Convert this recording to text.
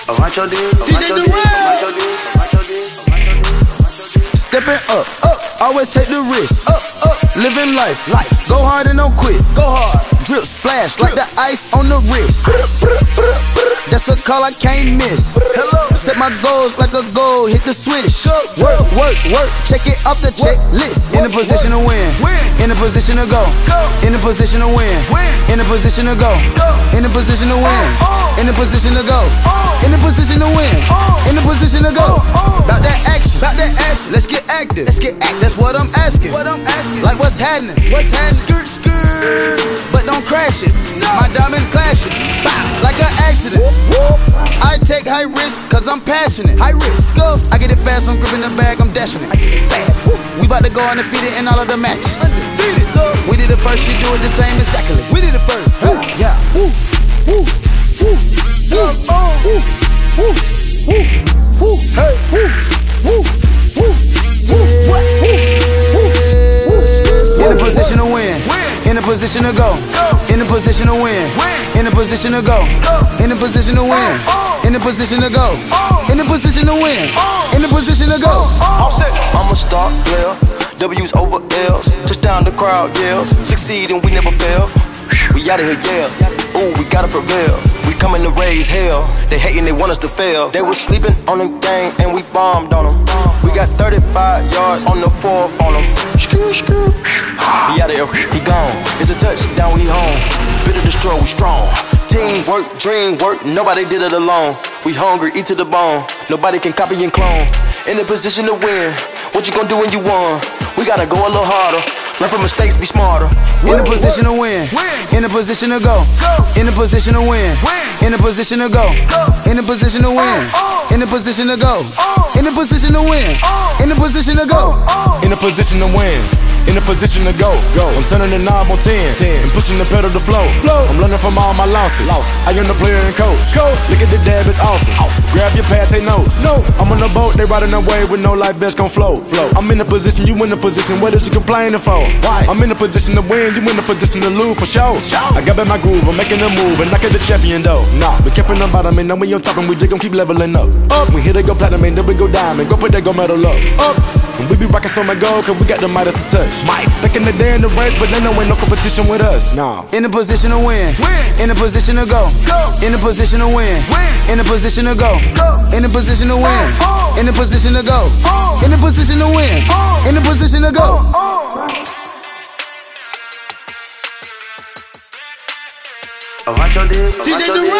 DJ Durant. Stepping up, always take the risk. Living life, go hard and don't quit. Go hard, drip splash like the ice on the wrist. That's a call I can't miss. Set my goals like a goal, hit the switch. Work, check it off the checklist. In a position to win, in a position to go, in a position to win, in a position to go, in a position to win, in a position to go, in a position to win, in a position to go. About that action, let's get active, That's what I'm asking, Like what's happening, Skirt, but don't crash it. My diamonds clashing, like an accident. I take high risk, cause I'm passionate. High risk, go. I get it fast, I'm gripping the bag, I'm dashing it. We bout to go undefeated in all of the matches. We did it first, she do it the same exactly. We did it first, yeah. In a position to win, in a position to go, in a position to win, in a position to go, in a position to win, in a position to go, in a position to win, in a position to go. I'm a star player, W's over L's. Touchdown, the crowd yells. Succeed and we never fail. We out of here, yeah. Ooh, we gotta prevail. We coming to raise hell. They hating, they want us to fail. They was sleeping on the game and we bombed on them. We got 35 yards on the fourth on them. He out of here, he gone. It's a touchdown, we home. Bitter destroy, we strong. Teamwork, dream work, nobody did it alone. We hungry, eat to the bone. Nobody can copy and clone. In a position to win. What you gonna do when you won? We gotta go a little harder. Learn from mistakes, be smarter. In a position to win, in a position to go, in a position to win, in a position to go, in a position to win, in a position to go, in a position to win, in a position to go, in a position to win, in a position to go. I'm turning the knob on 10 and pushing the pedal to flow. I'm learning from all my losses. I am the player and coach. Look at the dab, it's awesome. Grab your pad, take notes. I'm on the boat, they riding the wave with no life vest gon' float. I'm in a position, you in a position. What is you complaining for? I'm in a position to win, you in a position to lose for sure. I got back my groove, I'm making a move and knocking the champion though. Be careful about them, and then we on top and we just gon' keep leveling up. We here to go platinum and then we go diamond. Go put that gold medal up. And we be rockin' so much gold, cause we got the Midas to touch. Second the day in the race, but then there ain't no competition with us. In a position to win, in a position to go, in a position to win, in a position to go, in a position to win, in a position to go, in a position to win, in a position to go. DJ Durant.